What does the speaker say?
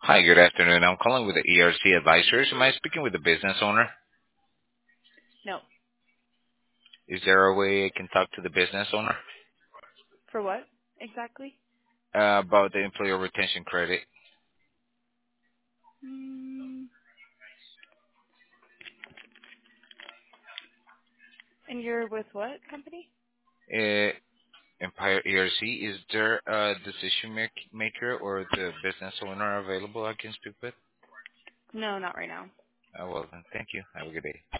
Hi, good afternoon. I'm calling with the ERC Advisors. Am I speaking with the business owner? No. Is there a way I can talk to the business owner For what exactly? about the employer retention credit? Mm, and you're with what company? Uh, Empire ERC, is there a decision maker or the business owner available I can speak with? No, not right now. Well, then, thank you. Have a good day.